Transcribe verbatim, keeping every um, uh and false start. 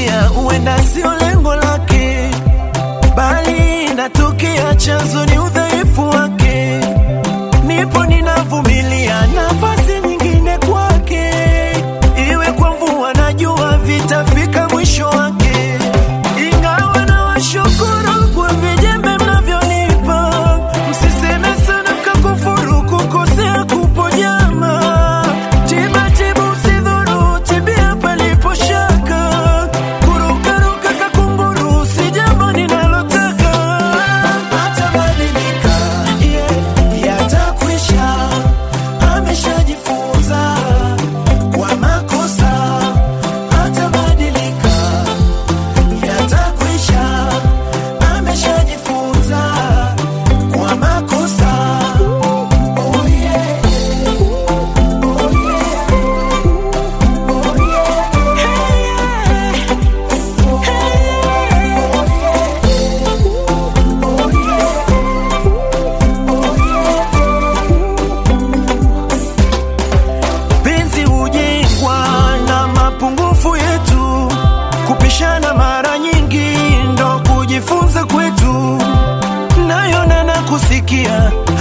kumchukia uenda sio lengo lake, bali inatokea chanzo ni udhaifu wake. Nipo ninavumilia nafasi nyingine kwake, iwe kwa mvua najua vitafika mwisho wake. Ingawa na washukuru kwa vijembe mnavyonipa, msiseme sana mkakufuru kukosea kupo jama. Tiba tibu usidhuru, tibia palipo shaka, kuruka ruka kakumburu si jambo ninalotaka. Atabadilika, yeah, yatakwisha, ameshajifunza kwa makosa. Atabadilika, yatakwisha, ameshajifunza kwa makosa. Oh yeah, oh yeah, oh yeah, hey yeah, oh yeah. Penzi hujengwa na mapungufu yetu, kupishana mara nyingi ndo kujifunza kwetu. Nayo na nakusikia